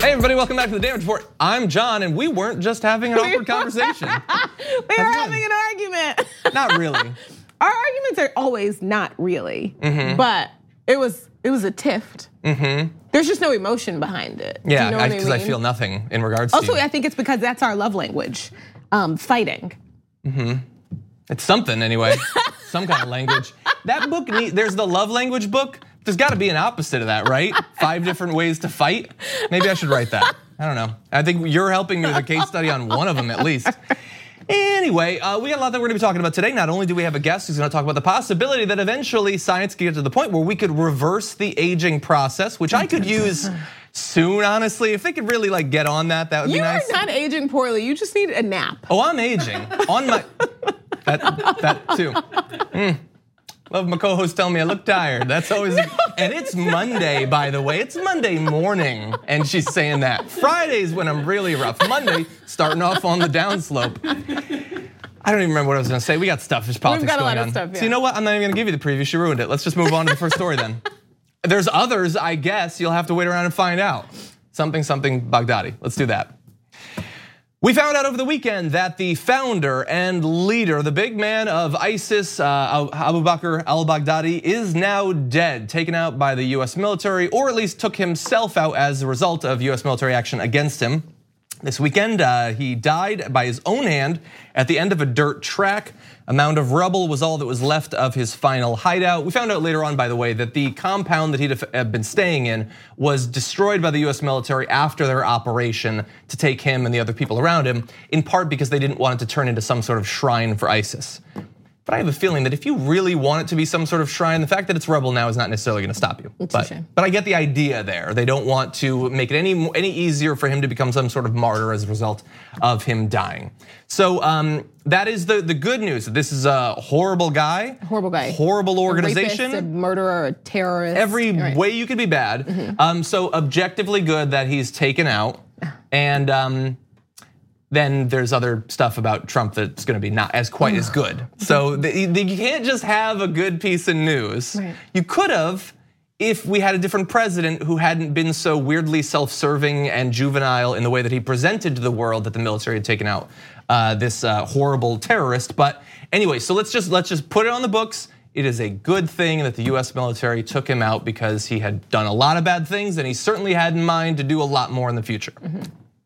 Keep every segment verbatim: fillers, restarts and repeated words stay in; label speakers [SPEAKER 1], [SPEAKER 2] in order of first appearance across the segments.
[SPEAKER 1] Hey everybody, welcome back to the Damage Report. I'm John, and we weren't just having an awkward conversation.
[SPEAKER 2] we were having an argument.
[SPEAKER 1] Not really.
[SPEAKER 2] Our arguments are always not really,
[SPEAKER 1] mm-hmm.
[SPEAKER 2] but it was it was a tiff.
[SPEAKER 1] Mm-hmm.
[SPEAKER 2] There's just no emotion behind it.
[SPEAKER 1] Yeah, because
[SPEAKER 2] you know I,
[SPEAKER 1] I,
[SPEAKER 2] mean?
[SPEAKER 1] I feel nothing in regards
[SPEAKER 2] also,
[SPEAKER 1] to Also,
[SPEAKER 2] I think it's because that's our love language, um, fighting.
[SPEAKER 1] Mm-hmm. It's something anyway, some kind of language. That book, need, there's the love language book. There's gotta be an opposite of that, right? Five different ways to fight. Maybe I should write that. I don't know. I think you're helping me with a case study on one of them at least. Anyway, uh, we got a lot that we're gonna be talking about today. Not only do we have a guest who's gonna talk about the possibility that eventually science can get to the point where we could reverse the aging process, which I could use soon, honestly. If they could really like get on that, that would
[SPEAKER 2] you
[SPEAKER 1] be nice.
[SPEAKER 2] You are not aging poorly, you just need a nap.
[SPEAKER 1] Oh, I'm aging. On my, that, that too. Mm. Love my co-host telling me I look tired. That's always, no. And it's Monday, by the way. It's Monday morning, and she's saying that. Fridays when I'm really rough. Monday, starting off on the downslope. I don't even remember what I was gonna say. We got stuff, there's politics
[SPEAKER 2] We've got a
[SPEAKER 1] going
[SPEAKER 2] lot
[SPEAKER 1] on.
[SPEAKER 2] Of stuff, yeah.
[SPEAKER 1] So you know what? I'm not even gonna give you the preview. She ruined it. Let's just move on to the first story then. There's others, I guess. You'll have to wait around and find out. Something, something Baghdadi. Let's do that. We found out over the weekend that the founder and leader, the big man of ISIS, uh, Abu Bakr al-Baghdadi, is now dead, taken out by the U S military, or at least took himself out as a result of U S military action against him. This weekend, uh, he died by his own hand at the end of a dirt track. A mound of rubble was all that was left of his final hideout. We found out later on, by the way, that the compound that he'd have been staying in was destroyed by the U S military after their operation to take him and the other people around him, in part because they didn't want it to turn into some sort of shrine for ISIS. But I have a feeling that if you really want it to be some sort of shrine, the fact that it's rubble now is not necessarily gonna stop you.
[SPEAKER 2] It's
[SPEAKER 1] but,
[SPEAKER 2] a shame.
[SPEAKER 1] but I get the idea there. They don't want to make it any, any easier for him to become some sort of martyr as a result of him dying. So um, that is the, the good news. This is a horrible guy.
[SPEAKER 2] Horrible guy.
[SPEAKER 1] Horrible organization.
[SPEAKER 2] A rapist, a murderer, a terrorist.
[SPEAKER 1] Every
[SPEAKER 2] right.
[SPEAKER 1] way you could be bad.
[SPEAKER 2] Mm-hmm.
[SPEAKER 1] Um, so objectively good that he's taken out. And um, then there's other stuff about Trump that's gonna be not as quite as good. So the, the, you can't just have a good piece of news.
[SPEAKER 2] Right.
[SPEAKER 1] You could have if we had a different president who hadn't been so weirdly self-serving and juvenile in the way that he presented to the world that the military had taken out uh, this uh, horrible terrorist. But anyway, so let's just let's just put it on the books. It is a good thing that the U S military took him out because he had done a lot of bad things and he certainly had in mind to do a lot more in the future.
[SPEAKER 2] Mm-hmm.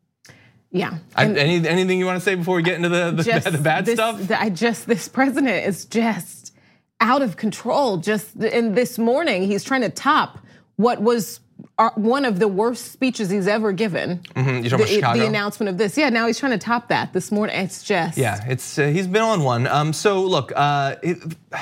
[SPEAKER 2] Yeah.
[SPEAKER 1] I, any, anything you want to say before we get into the, the, the bad
[SPEAKER 2] this,
[SPEAKER 1] stuff?
[SPEAKER 2] I just, this president is just out of control. Just in this morning, he's trying to top what was one of the worst speeches he's ever given.
[SPEAKER 1] Mm-hmm. You're talking
[SPEAKER 2] the,
[SPEAKER 1] about Chicago?
[SPEAKER 2] The announcement of this. Yeah, now he's trying to top that this morning. It's just.
[SPEAKER 1] Yeah, it's uh, he's been on one. Um, so look, uh, it,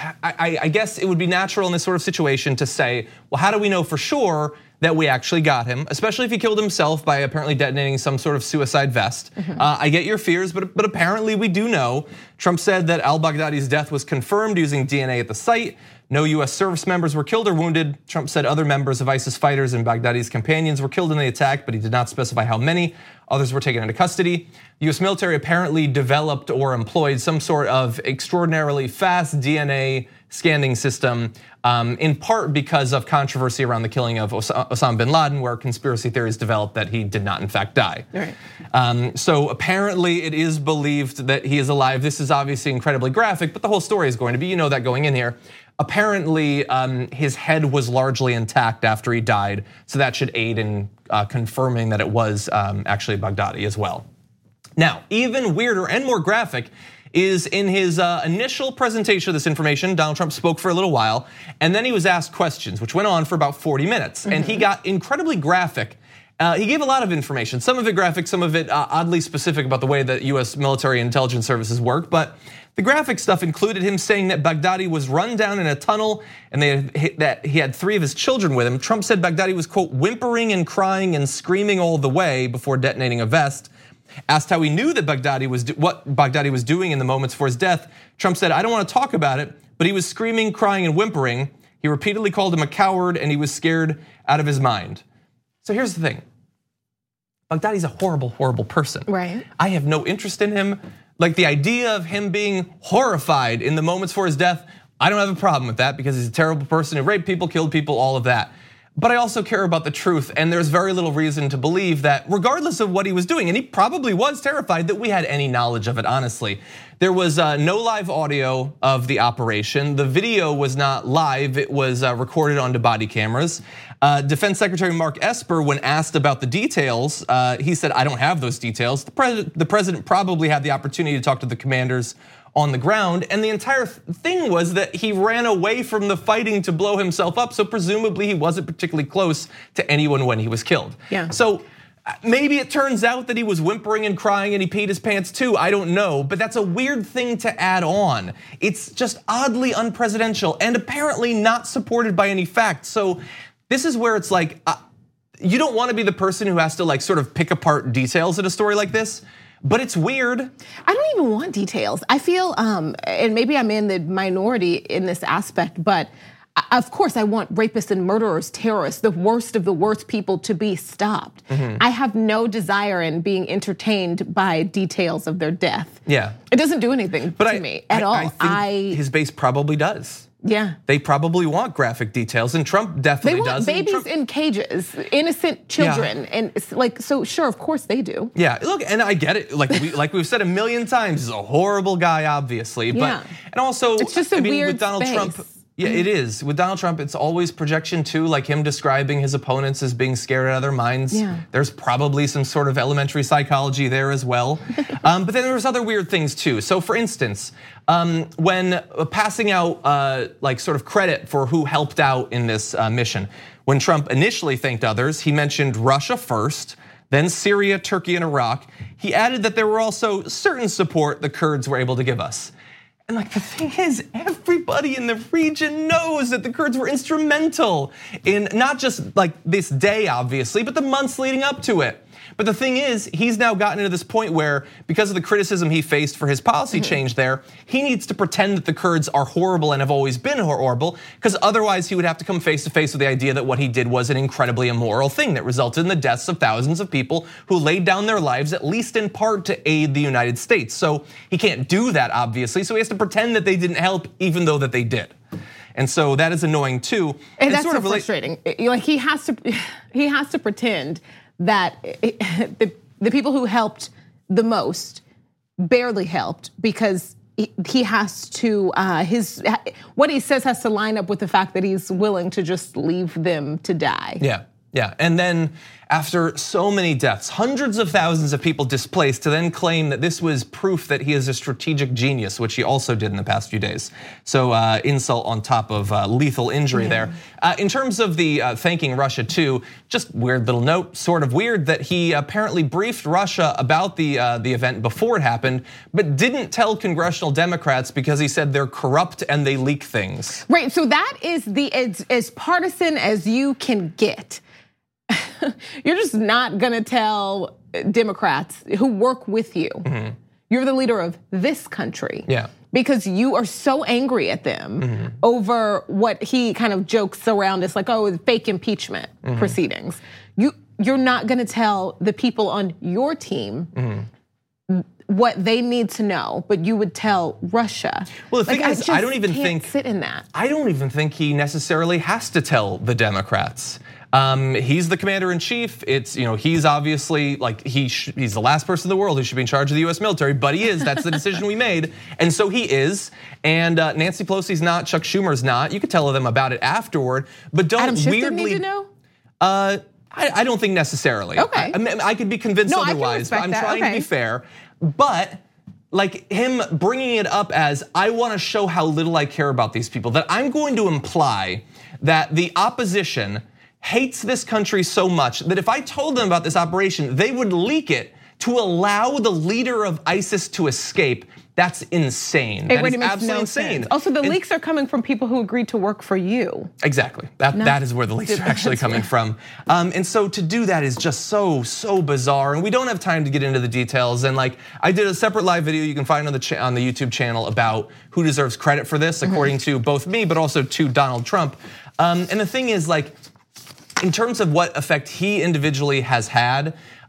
[SPEAKER 1] I, I guess it would be natural in this sort of situation to say, well, how do we know for sure that we actually got him, especially if he killed himself by apparently detonating some sort of suicide vest. Mm-hmm. uh, I get your fears, but, but apparently we do know. Trump said that al-Baghdadi's death was confirmed using D N A at the site. No U S service members were killed or wounded. Trump said other members of ISIS fighters and Baghdadi's companions were killed in the attack, but he did not specify how many. Others were taken into custody. The U S military apparently developed or employed some sort of extraordinarily fast D N A scanning system, um, in part because of controversy around the killing of Os- Osama bin Laden, where conspiracy theories developed that he did not in fact die.
[SPEAKER 2] Right.
[SPEAKER 1] Um, so apparently it is believed that he is alive. This is obviously incredibly graphic, but the whole story is going to be, you know that going in here. Apparently um, his head was largely intact after he died, so that should aid in uh, confirming that it was um, actually Baghdadi as well. Now, even weirder and more graphic is in his uh, initial presentation of this information, Donald Trump spoke for a little while, and then he was asked questions, which went on for about forty minutes, mm-hmm. and he got incredibly graphic. Uh, he gave a lot of information, some of it graphic, some of it uh, oddly specific about the way that U S military intelligence services work, but the graphic stuff included him saying that Baghdadi was run down in a tunnel and they had, that he had three of his children with him. Trump said Baghdadi was, quote, whimpering and crying and screaming all the way before detonating a vest. Asked how he knew that Baghdadi was what Baghdadi was doing in the moments before his death, Trump said, I don't want to talk about it, but he was screaming, crying, and whimpering. He repeatedly called him a coward and he was scared out of his mind. So here's the thing. Baghdadi's a horrible, horrible person.
[SPEAKER 2] Right.
[SPEAKER 1] I have no interest in him. Like the idea of him being horrified in the moments before his death, I don't have a problem with that because he's a terrible person who raped people, killed people, all of that. but I also care about the truth, and there's very little reason to believe that regardless of what he was doing, and he probably was terrified, that we had any knowledge of it, honestly. There was uh, no live audio of the operation. The video was not live, it was uh, recorded onto body cameras. Uh, Defense Secretary Mark Esper, when asked about the details, uh, he said, I don't have those details. The, pres the president probably had the opportunity to talk to the commanders on the ground, and the entire thing was that he ran away from the fighting to blow himself up, so presumably he wasn't particularly close to anyone when he was killed.
[SPEAKER 2] Yeah.
[SPEAKER 1] So maybe it turns out that he was whimpering and crying and he peed his pants too, I don't know, but that's a weird thing to add on. It's just oddly unpresidential and apparently not supported by any facts. So this is where it's like, uh, you don't wanna be the person who has to like sort of pick apart details in a story like this, but it's weird.
[SPEAKER 2] I don't even want details. I feel, um, and maybe I'm in the minority in this aspect, but of course I want rapists and murderers, terrorists, the worst of the worst people to be stopped. Mm-hmm. I have no desire in being entertained by details of their death.
[SPEAKER 1] Yeah.
[SPEAKER 2] It doesn't do anything
[SPEAKER 1] but
[SPEAKER 2] to
[SPEAKER 1] I,
[SPEAKER 2] me at
[SPEAKER 1] I,
[SPEAKER 2] all.
[SPEAKER 1] I think
[SPEAKER 2] I,
[SPEAKER 1] his base probably does.
[SPEAKER 2] Yeah.
[SPEAKER 1] They probably want graphic details, and Trump definitely
[SPEAKER 2] does. They want
[SPEAKER 1] does.
[SPEAKER 2] babies
[SPEAKER 1] Trump,
[SPEAKER 2] in cages, innocent children, yeah. and it's like, so sure, of course they do.
[SPEAKER 1] Yeah, look, and I get it. Like we, like we've said a million times, he's a horrible guy, obviously. But
[SPEAKER 2] yeah.
[SPEAKER 1] and also,
[SPEAKER 2] it's just a
[SPEAKER 1] I mean,
[SPEAKER 2] weird
[SPEAKER 1] with Donald
[SPEAKER 2] space.
[SPEAKER 1] Trump. Yeah, it is. With Donald Trump, it's always projection too, like him describing his opponents as being scared out of their minds.
[SPEAKER 2] Yeah.
[SPEAKER 1] There's probably some sort of elementary psychology there as well. um, but then there's other weird things too. So for instance, um, when passing out uh, like sort of credit for who helped out in this uh, mission, when Trump initially thanked others, he mentioned Russia first, then Syria, Turkey, and Iraq. He added that there were also certain support the Kurds were able to give us. And like the thing is, everybody in the region knows that the Kurds were instrumental in not just like this day, obviously, but the months leading up to it. But the thing is, he's now gotten to this point where, because of the criticism he faced for his policy mm-hmm. change there, he needs to pretend that the Kurds are horrible and have always been horrible, because otherwise he would have to come face to face with the idea that what he did was an incredibly immoral thing that resulted in the deaths of thousands of people who laid down their lives, at least in part, to aid the United States. So he can't do that, obviously, so he has to pretend that they didn't help, even though that they did. And so that is annoying too.
[SPEAKER 2] And that's
[SPEAKER 1] sort
[SPEAKER 2] so
[SPEAKER 1] of
[SPEAKER 2] frustrating. Like he has to, he has to pretend that the, the people who helped the most barely helped, because he has to, uh, his what he says has to line up with the fact that he's willing to just leave them to die.
[SPEAKER 1] Yeah, yeah, and then after so many deaths, hundreds of thousands of people displaced, to then claim that this was proof that he is a strategic genius, which he also did in the past few days. So uh, insult on top of uh, lethal injury yeah. there. Uh, in terms of the uh, thanking Russia too, just weird little note, sort of weird that he apparently briefed Russia about the uh, the event before it happened, but didn't tell congressional Democrats because he said they're corrupt and they leak things.
[SPEAKER 2] Right, so that is the as, as partisan as you can get. You're just not gonna tell Democrats who work with you, mm-hmm. you're the leader of this country.
[SPEAKER 1] Yeah.
[SPEAKER 2] Because you are so angry at them mm-hmm. over what he kind of jokes around. It's like, oh, fake impeachment mm-hmm. proceedings. You, you're not gonna tell the people on your team mm-hmm. what they need to know, but you would tell Russia.
[SPEAKER 1] Well, the
[SPEAKER 2] like,
[SPEAKER 1] thing
[SPEAKER 2] I
[SPEAKER 1] is, I don't even
[SPEAKER 2] can't
[SPEAKER 1] think
[SPEAKER 2] sit in that.
[SPEAKER 1] I don't even think he necessarily has to tell the Democrats. Um, he's the commander in chief. It's, you know, he's obviously like he he's the last person in the world who should be in charge of the U S military, but he is. That's the decision we made, and so he is. And uh, Nancy Pelosi's not. Chuck Schumer's not. You could tell them about it afterward, but don't
[SPEAKER 2] Adam Schiff
[SPEAKER 1] weirdly.
[SPEAKER 2] Didn't need to know?
[SPEAKER 1] Uh, I, I don't think necessarily.
[SPEAKER 2] Okay.
[SPEAKER 1] I, I could be convinced
[SPEAKER 2] no,
[SPEAKER 1] otherwise, but I'm
[SPEAKER 2] that.
[SPEAKER 1] trying
[SPEAKER 2] okay.
[SPEAKER 1] to be fair. But like him bringing it up as, I want to show how little I care about these people, that I'm going to imply that the opposition hates this country so much that if I told them about this operation, they would leak it to allow the leader of ISIS to escape. That's insane. That is absolutely
[SPEAKER 2] no
[SPEAKER 1] insane.
[SPEAKER 2] Sense. Also, the and, leaks are coming from people who agreed to work for you.
[SPEAKER 1] Exactly. That Not that is where the leaks are actually coming from. Um, and so to do that is just so so bizarre. And we don't have time to get into the details. And like I did a separate live video you can find on the cha- on the YouTube channel about who deserves credit for this, according mm-hmm. to both me, but also to Donald Trump. Um, and the thing is, like, in terms of what effect he individually has had.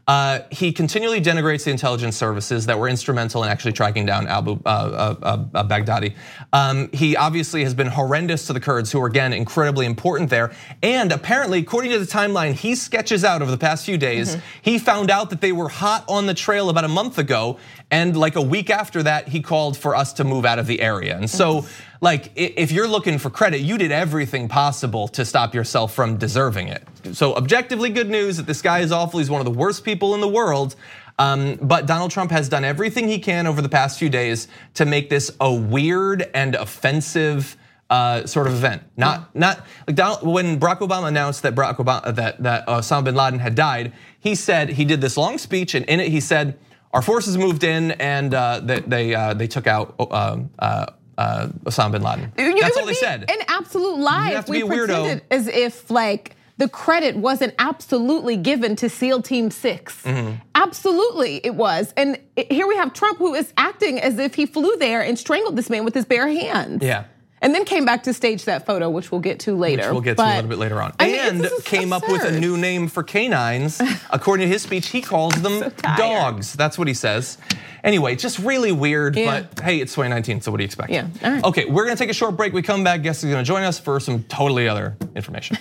[SPEAKER 1] Uh, he continually denigrates the intelligence services that were instrumental in actually tracking down Abu uh, uh, uh, Baghdadi. Um, he obviously has been horrendous to the Kurds, who are again incredibly important there. And apparently, according to the timeline he sketches out over the past few days, mm-hmm. he found out that they were hot on the trail about a month ago, and like a week after that, he called for us to move out of the area. And so, like, if you're looking for credit, you did everything possible to stop yourself from deserving it. So objectively good news that this guy is awful. He's one of the worst people in the world. Um, but Donald Trump has done everything he can over the past few days to make this a weird and offensive uh, sort of event. Not, not like Donald, when Barack Obama announced that Barack Obama that that Osama bin Laden had died, he said he did this long speech, and in it he said, our forces moved in and uh, they they, uh, they took out uh, uh, uh, Osama bin Laden. That's all they said.
[SPEAKER 2] An absolute lie if we pretended as if like the credit wasn't absolutely given to SEAL Team Six. Mm-hmm. Absolutely, it was. And here we have Trump, who is acting as if he flew there and strangled this man with his bare hands.
[SPEAKER 1] Yeah.
[SPEAKER 2] And then came back to stage that photo, which we'll get to later.
[SPEAKER 1] Which we'll get
[SPEAKER 2] but,
[SPEAKER 1] to a little bit later on.
[SPEAKER 2] I mean,
[SPEAKER 1] and came absurd. up with a new name for canines. According to his speech, he calls them so dogs. That's what he says. Anyway, just really weird, yeah. but hey, it's twenty nineteen, so what do you expect?
[SPEAKER 2] Yeah, all right.
[SPEAKER 1] Okay, we're gonna take a short break. We come back, guest is gonna join us for some totally other information.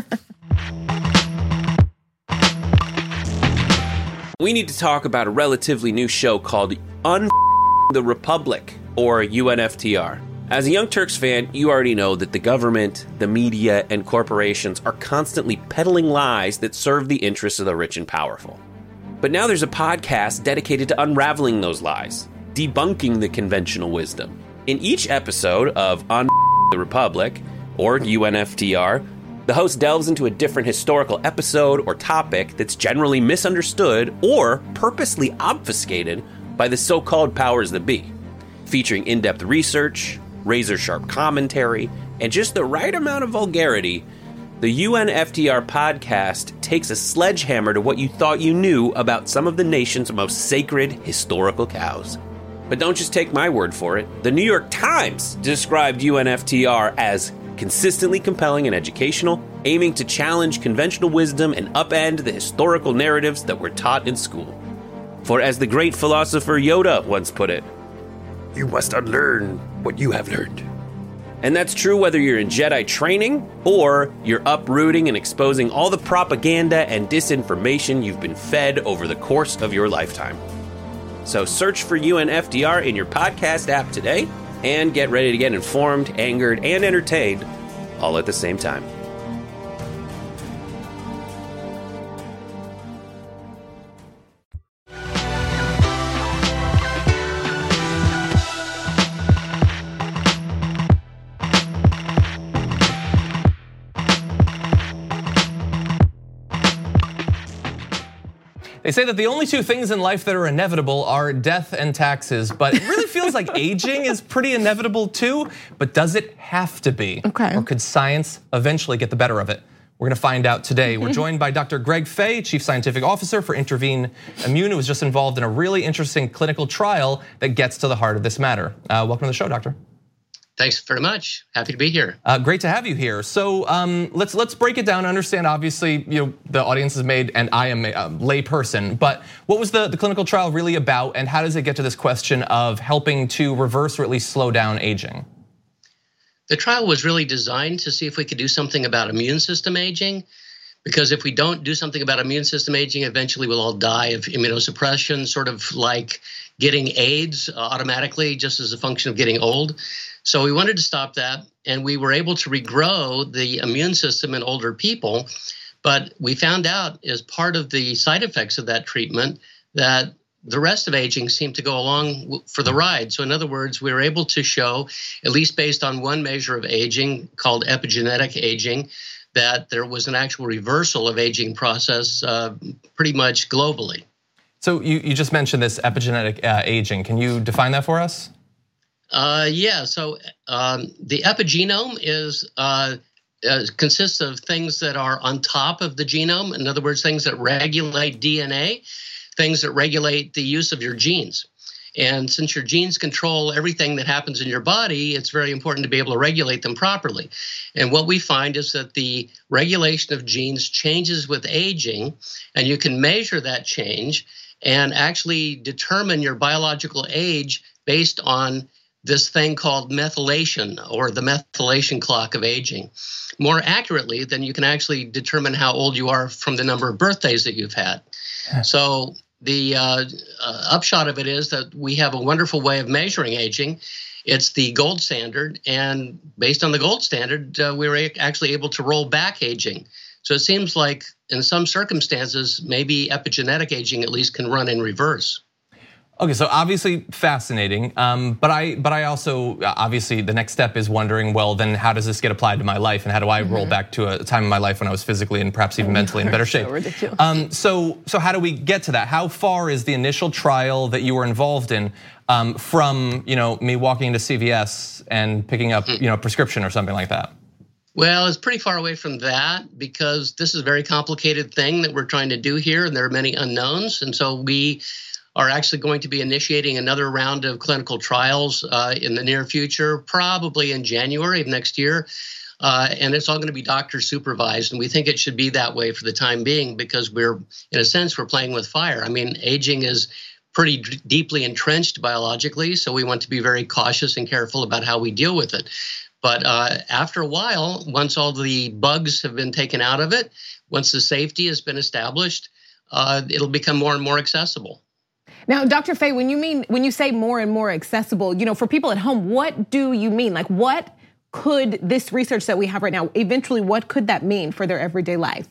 [SPEAKER 3] We need to talk about a relatively new show called Un the Republic, or U N F T R. As a Young Turks fan, you already know that the government, the media, and corporations are constantly peddling lies that serve the interests of the rich and powerful. But now there's a podcast dedicated to unraveling those lies, debunking the conventional wisdom. In each episode of Un the Republic, or U N F T R, the host delves into a different historical episode or topic that's generally misunderstood or purposely obfuscated by the so-called powers that be, featuring in-depth research, razor-sharp commentary, and just the right amount of vulgarity. The U N F T R podcast takes a sledgehammer to what you thought you knew about some of the nation's most sacred historical cows. But don't just take my word for it. The New York Times described U N F T R as consistently compelling and educational, aiming to challenge conventional wisdom and upend the historical narratives that were taught in school. For as the great philosopher Yoda once put it, you must unlearn what you have learned. And that's true whether you're in Jedi training or you're uprooting and exposing all the propaganda and disinformation you've been fed over the course of your lifetime. So search for U N F T R in your podcast app today and get ready to get informed, angered, and entertained all at the same time.
[SPEAKER 1] They say that the only two things in life that are inevitable are death and taxes, but it really feels like aging is pretty inevitable too, but does it have to be?
[SPEAKER 2] Okay.
[SPEAKER 1] Or could science eventually get the better of it? We're gonna find out today. We're joined by Doctor Greg Faye, Chief Scientific Officer for Intervene Immune, who was just involved in a really interesting clinical trial that gets to the heart of this matter. Uh, welcome to the show, Doctor.
[SPEAKER 4] Thanks very much. Happy to be here.
[SPEAKER 1] Uh, great to have you here. So um, let's let's break it down. Understand, obviously, you know the audience is made, and I am a lay person. But what was the, the clinical trial really about, and how does it get to this question of helping to reverse or at least slow down aging?
[SPEAKER 4] The trial was really designed to see if we could do something about immune system aging, because if we don't do something about immune system aging, eventually we'll all die of immunosuppression, sort of like getting AIDS automatically, just as a function of getting old. So we wanted to stop that, and we were able to regrow the immune system in older people, but we found out as part of the side effects of that treatment that the rest of aging seemed to go along for the ride. So in other words, we were able to show, at least based on one measure of aging called epigenetic aging, that there was an actual reversal of aging process uh, pretty much globally.
[SPEAKER 1] So you, you just mentioned this epigenetic uh, aging. Can you define that for us?
[SPEAKER 4] Uh, yeah, so um, the epigenome is uh, uh, consists of things that are on top of the genome. In other words, things that regulate D N A, things that regulate the use of your genes. And since your genes control everything that happens in your body, it's very important to be able to regulate them properly. And what we find is that the regulation of genes changes with aging, and you can measure that change and actually determine your biological age based on this thing called methylation, or the methylation clock of aging. More accurately, then you can actually determine how old you are from the number of birthdays that you've had. So the uh, uh, upshot of it is that we have a wonderful way of measuring aging. It's the gold standard, and based on the gold standard, uh, we were actually able to roll back aging. So it seems like in some circumstances, maybe epigenetic aging at least can run in reverse.
[SPEAKER 1] Okay, so obviously fascinating, um, but I but I also, obviously the next step is wondering, well, then how does this get applied to my life, and how do I mm-hmm. roll back to a time in my life when I was physically and perhaps even mentally in better shape?
[SPEAKER 2] So ridiculous.
[SPEAKER 1] Um, so so how do we get to that? How far is the initial trial that you were involved in um, from you know me walking into C V S and picking up you know a prescription or something like that?
[SPEAKER 4] Well, it's pretty far away from that, because this is a very complicated thing that we're trying to do here, and there are many unknowns, and so we are actually going to be initiating another round of clinical trials uh, in the near future, probably in January of next year. Uh, and it's all going to be doctor supervised. And we think it should be that way for the time being, because we're, in a sense, we're playing with fire. I mean, aging is pretty d- deeply entrenched biologically, so we want to be very cautious and careful about how we deal with it. But uh, after a while, once all the bugs have been taken out of it, once the safety has been established, uh, it'll become more and more accessible.
[SPEAKER 2] Now, Doctor Fay, when you mean when you say more and more accessible, you know, for people at home, what do you mean? Like, what could this research that we have right now, eventually, what could that mean for their everyday life?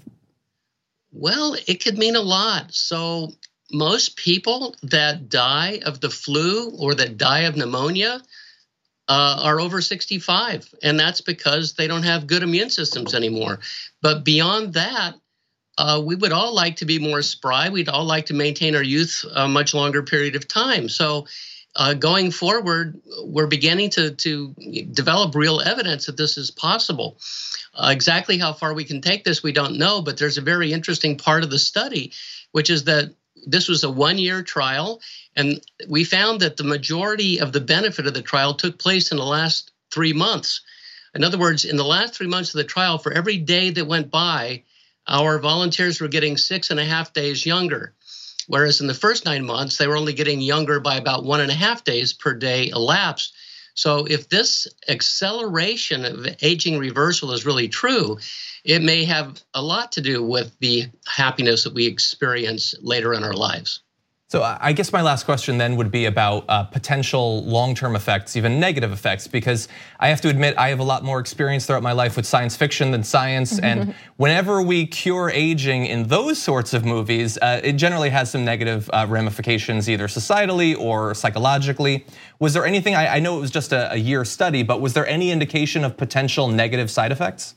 [SPEAKER 4] Well, it could mean a lot. So most people that die of the flu or that die of pneumonia uh, are over sixty-five, and that's because they don't have good immune systems anymore. But beyond that, Uh, we would all like to be more spry. We'd all like to maintain our youth a much longer period of time. So uh, going forward, we're beginning to, to develop real evidence that this is possible. Uh, exactly how far we can take this, we don't know, but there's a very interesting part of the study, which is that this was a one-year trial, and we found that the majority of the benefit of the trial took place in the last three months. In other words, in the last three months of the trial, for every day that went by, our volunteers were getting six and a half days younger, whereas in the first nine months, they were only getting younger by about one and a half days per day elapsed. So if this acceleration of aging reversal is really true, it may have a lot to do with the happiness that we experience later in our lives.
[SPEAKER 1] So I guess my last question then would be about uh, potential long-term effects, even negative effects, because I have to admit I have a lot more experience throughout my life with science fiction than science, and whenever we cure aging in those sorts of movies, uh, it generally has some negative uh, ramifications, either societally or psychologically. Was there anything, I, I know it was just a, a year study, but was there any indication of potential negative side effects?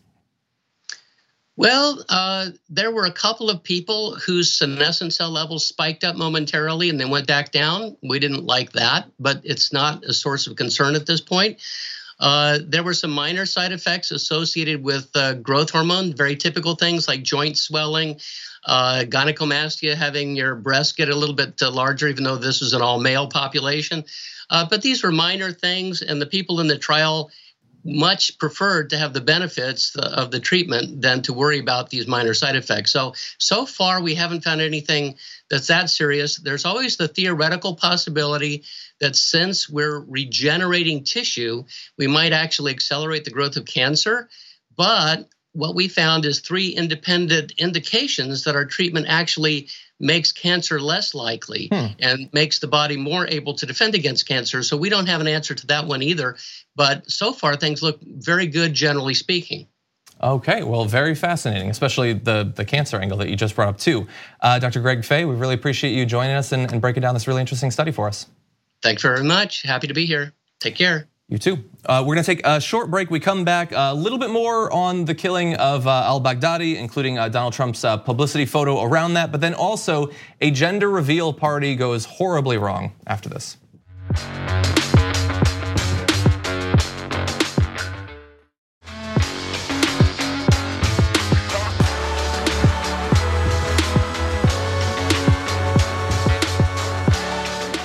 [SPEAKER 4] Well, uh, there were a couple of people whose senescent cell levels spiked up momentarily and then went back down. We didn't like that, but it's not a source of concern at this point. Uh, there were some minor side effects associated with uh, growth hormone, very typical things like joint swelling, uh, gynecomastia, having your breasts get a little bit uh, larger, even though this is an all-male population. Uh, but these were minor things, and the people in the trial much preferred to have the benefits of the treatment than to worry about these minor side effects. So, so far we haven't found anything that's that serious. There's always the theoretical possibility that since we're regenerating tissue, we might actually accelerate the growth of cancer. But what we found is three independent indications that our treatment actually makes cancer less likely hmm. and makes the body more able to defend against cancer. So we don't have an answer to that one either. But so far, things look very good, generally speaking.
[SPEAKER 1] Okay, well, very fascinating, especially the, the cancer angle that you just brought up too. Uh, Doctor Greg Fay, we really appreciate you joining us and, and breaking down this really interesting study for us.
[SPEAKER 4] Thanks very much. Happy to be here. Take care.
[SPEAKER 1] You too. Uh, we're gonna take a short break. We come back a little bit more on the killing of uh, al-Baghdadi, including uh, Donald Trump's uh, publicity photo around that, but then also a gender reveal party goes horribly wrong after this.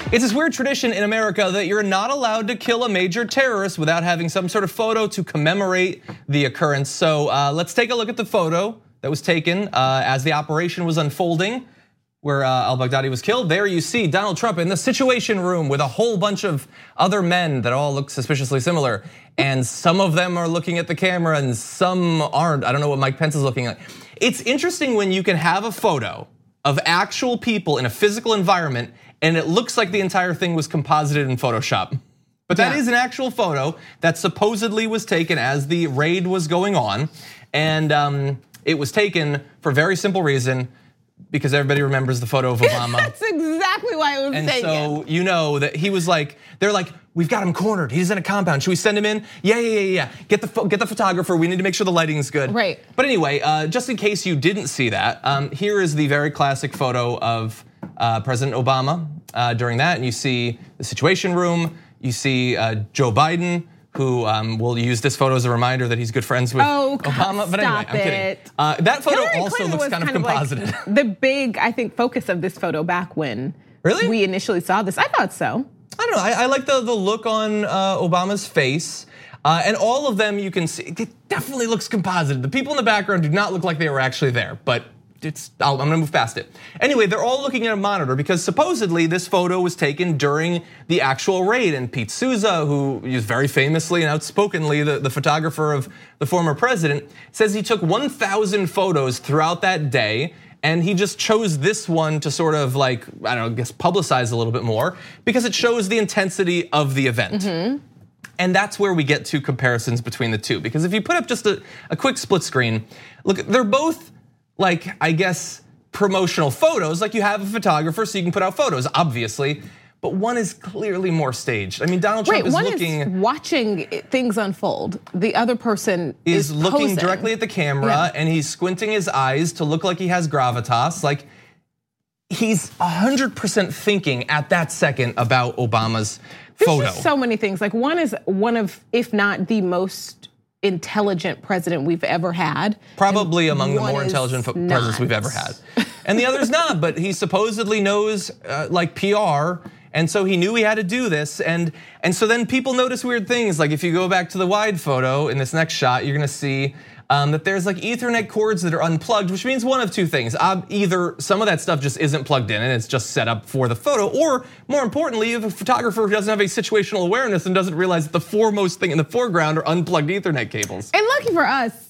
[SPEAKER 1] It's this weird tradition in America that you're not allowed to kill a major terrorist without having some sort of photo to commemorate the occurrence. So uh, let's take a look at the photo that was taken uh, as the operation was unfolding, where uh, al-Baghdadi was killed. There you see Donald Trump in the Situation Room with a whole bunch of other men that all look suspiciously similar. And some of them are looking at the camera and some aren't. I don't know what Mike Pence is looking like. It's interesting when you can have a photo of actual people in a physical environment and it looks like the entire thing was composited in Photoshop. But that yeah. is an actual photo that supposedly was taken as the raid was going on. And um, it was taken for a very simple reason, because everybody remembers the photo of Obama.
[SPEAKER 2] That's exactly why it was
[SPEAKER 1] and
[SPEAKER 2] taken.
[SPEAKER 1] And so you know that he was like, they're like, we've got him cornered. He's in a compound. Should we send him in? Yeah, yeah, yeah, yeah. Get the get the photographer. We need to make sure the lighting's good.
[SPEAKER 2] Right.
[SPEAKER 1] But anyway, uh, just in case you didn't see that, um, here is the very classic photo of uh, President Obama uh, during that, and you see the Situation Room. You see uh, Joe Biden, who um, will use this photo as a reminder that he's good friends with
[SPEAKER 2] oh,
[SPEAKER 1] Obama. But anyway,
[SPEAKER 2] stop
[SPEAKER 1] I'm kidding.
[SPEAKER 2] It.
[SPEAKER 1] Uh, that photo
[SPEAKER 2] Hillary
[SPEAKER 1] also
[SPEAKER 2] Clinton
[SPEAKER 1] looks kind,
[SPEAKER 2] kind
[SPEAKER 1] of composited.
[SPEAKER 2] Like the big, I think, focus of this photo back when
[SPEAKER 1] really?
[SPEAKER 2] we initially saw this. I thought so.
[SPEAKER 1] I don't know. I, I like the the look on uh, Obama's face, uh, and all of them you can see. It definitely looks composited. The people in the background do not look like they were actually there, but. It's, I'm gonna move past it. Anyway, they're all looking at a monitor because supposedly this photo was taken during the actual raid, and Pete Souza, who is very famously and outspokenly the, the photographer of the former president, says he took one thousand photos throughout that day, and he just chose this one to sort of like, I don't know, I guess publicize a little bit more because it shows the intensity of the event. Mm-hmm. And that's where we get to comparisons between the two, because if you put up just a, a quick split screen, look, they're both like, I guess, promotional photos. Like you have a photographer so you can put out photos, obviously. But one is clearly more staged. I mean, Donald Trump
[SPEAKER 2] Wait,
[SPEAKER 1] is
[SPEAKER 2] one
[SPEAKER 1] looking-
[SPEAKER 2] is watching things unfold. The other person is,
[SPEAKER 1] is looking
[SPEAKER 2] posing.
[SPEAKER 1] directly at the camera yeah. and he's squinting his eyes to look like he has gravitas. Like he's one hundred percent thinking at that second about Obama's
[SPEAKER 2] There's
[SPEAKER 1] photo.
[SPEAKER 2] There's so many things. Like one is one of, if not the most intelligent president we've ever had.
[SPEAKER 1] Probably among the more intelligent not. presidents we've ever had. And the other's not, but he supposedly knows uh, like P R, and so he knew he had to do this. And, and so then people notice weird things, like if you go back to the wide photo in this next shot, you're gonna see um, that there's like Ethernet cords that are unplugged, which means one of two things. Uh, either some of that stuff just isn't plugged in and it's just set up for the photo, or more importantly, if a photographer who doesn't have a situational awareness and doesn't realize that the foremost thing in the foreground are unplugged Ethernet cables.
[SPEAKER 2] And lucky for us,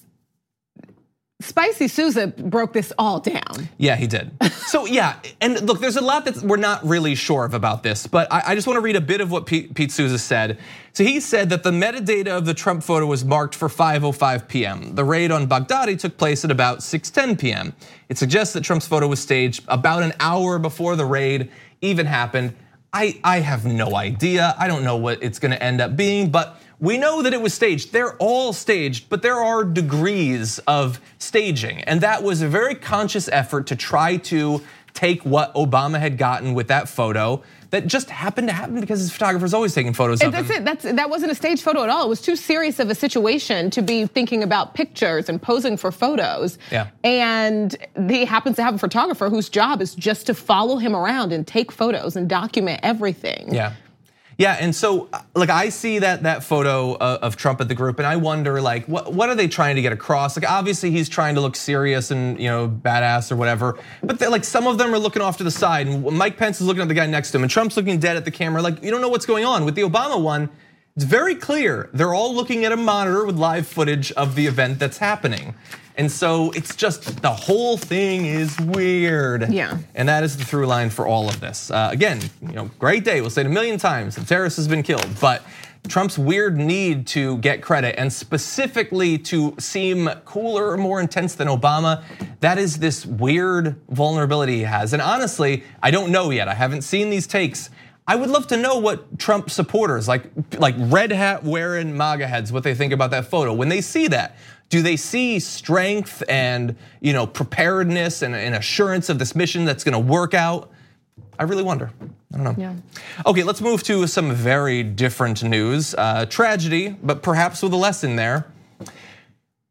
[SPEAKER 2] Spicy Souza broke this all down.
[SPEAKER 1] Yeah, he did. So yeah, and look, there's a lot that we're not really sure of about this, but I just want to read a bit of what Pete, Pete Souza said. So he said that the metadata of the Trump photo was marked for five oh five p m The raid on Baghdadi took place at about six ten p m It suggests that Trump's photo was staged about an hour before the raid even happened. I, I have no idea. I don't know what it's gonna end up being, but we know that it was staged. They're all staged, but there are degrees of staging. And that was a very conscious effort to try to take what Obama had gotten with that photo that just happened to happen because his photographer's always taking photos of him.
[SPEAKER 2] That's it, that's, that wasn't a staged photo at all. It was too serious of a situation to be thinking about pictures and posing for photos.
[SPEAKER 1] Yeah.
[SPEAKER 2] And he happens to have a photographer whose job is just to follow him around and take photos and document everything.
[SPEAKER 1] Yeah. Yeah, and so like I see that that photo of Trump at the group, and I wonder like what what are they trying to get across? Like obviously he's trying to look serious and you know badass or whatever, but like some of them are looking off to the side, and Mike Pence is looking at the guy next to him, and Trump's looking dead at the camera. Like you don't know what's going on with the Obama one. It's very clear they're all looking at a monitor with live footage of the event that's happening. And so it's just, the whole thing is weird.
[SPEAKER 2] Yeah.
[SPEAKER 1] And that is the through line for all of this. Uh, again, you know, great day, we'll say it a million times, the terrorist has been killed, but Trump's weird need to get credit and specifically to seem cooler or more intense than Obama, that is this weird vulnerability he has. And honestly, I don't know yet, I haven't seen these takes. I would love to know what Trump supporters, like, like red hat wearing MAGA heads, what they think about that photo. When they see that, do they see strength and you know preparedness and an assurance of this mission that's gonna work out? I really wonder, I don't know.
[SPEAKER 2] Yeah.
[SPEAKER 1] Okay, let's move to some very different news. Uh, tragedy, but perhaps with a lesson there.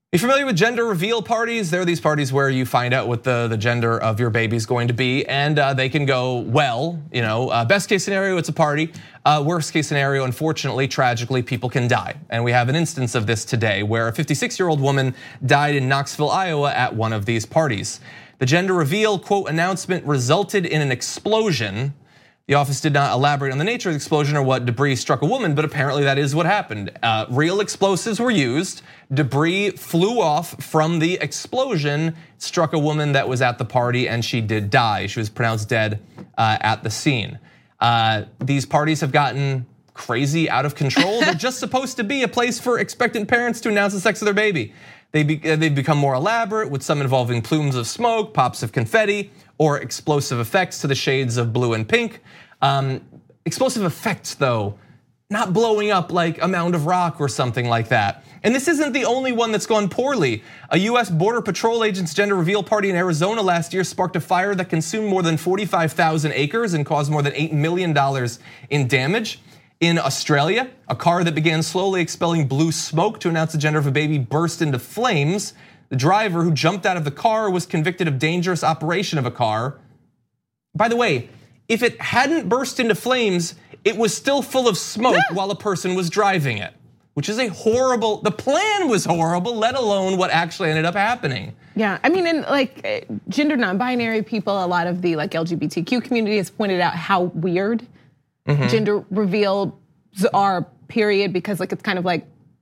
[SPEAKER 1] You familiar with gender reveal parties? There are these parties where you find out what the, the gender of your baby is going to be, and uh, they can go well. You know, uh, best case scenario, it's a party. Uh, worst case scenario, unfortunately, tragically, people can die. And we have an instance of this today where a fifty-six-year-old woman died in Knoxville, Iowa at one of these parties. The gender reveal, quote, announcement resulted in an explosion. The office did not elaborate on the nature of the explosion or what debris struck a woman, but apparently that is what happened. Uh, real explosives were used. Debris flew off from the explosion, struck a woman that was at the party, and she did die. She was pronounced dead uh, at the scene. Uh, these parties have gotten crazy, out of control. They're just supposed to be a place for expectant parents to announce the sex of their baby. They be, they've become more elaborate, with some involving plumes of smoke, pops of confetti, or explosive effects to the shades of blue and pink. Um, explosive effects, though, not blowing up like a mound of rock or something like that. And this isn't the only one that's gone poorly. A U S Border Patrol agent's gender reveal party in Arizona last year sparked a fire that consumed more than forty-five thousand acres and caused more than eight million dollars in damage. In Australia, a car that began slowly expelling blue smoke to announce the gender of a baby burst into flames. The driver, who jumped out of the car, was convicted of dangerous operation of a car. By the way, if it hadn't burst into flames, it was still full of smoke yeah. while a person was driving it, which is a horrible, the plan was horrible, let alone what actually ended up happening.
[SPEAKER 2] Yeah, I mean, and like gender non-binary people, a lot of the like L G B T Q community has pointed out how weird mm-hmm. gender reveals are, period, because like it's kind of like,